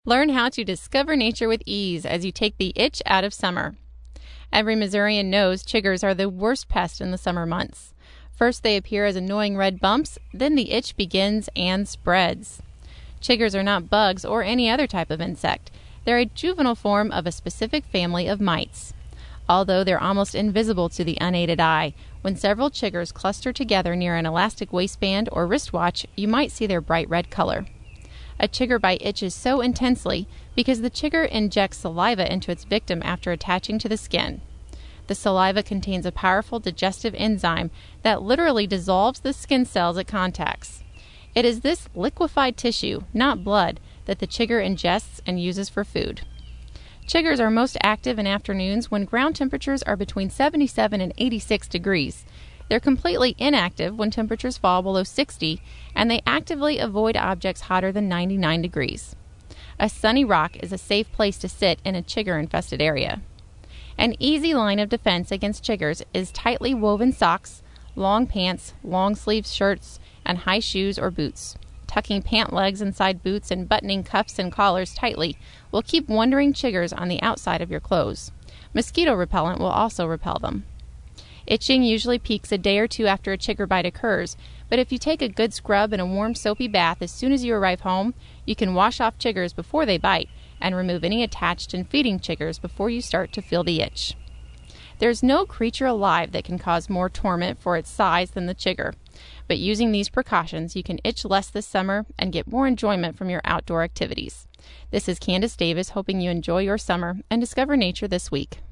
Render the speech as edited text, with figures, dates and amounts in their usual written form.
Learn how to discover nature with ease as you take the itch out of summer. Every Missourian knows chiggers are the worst pest in the summer months. First they appear as annoying red bumps, then the itch begins and spreads. Chiggers are not bugs or any other type of insect. They're a juvenile form of a specific family of mites. Although they're almost invisible to the unaided eye, when several chiggers cluster together near an elastic waistband or wristwatch, you might see their bright red color. A chigger bite itches so intensely because the chigger injects saliva into its victim after attaching to the skin. The saliva contains a powerful digestive enzyme that literally dissolves the skin cells it contacts. It is this liquefied tissue, not blood, that the chigger ingests and uses for food. Chiggers are most active in afternoons when ground temperatures are between 77 and 86 degrees. They're completely inactive when temperatures fall below 60, and they actively avoid objects hotter than 99 degrees. A sunny rock is a safe place to sit in a chigger-infested area. An easy line of defense against chiggers is tightly woven socks, long pants, long-sleeved shirts, and high shoes or boots. Tucking pant legs inside boots and buttoning cuffs and collars tightly will keep wandering chiggers on the outside of your clothes. Mosquito repellent will also repel them. Itching usually peaks a day or two after a chigger bite occurs, but if you take a good scrub and a warm soapy bath as soon as you arrive home, you can wash off chiggers before they bite and remove any attached and feeding chiggers before you start to feel the itch. There's no creature alive that can cause more torment for its size than the chigger, but using these precautions, you can itch less this summer and get more enjoyment from your outdoor activities. This is Candace Davis, hoping you enjoy your summer and discover nature this week.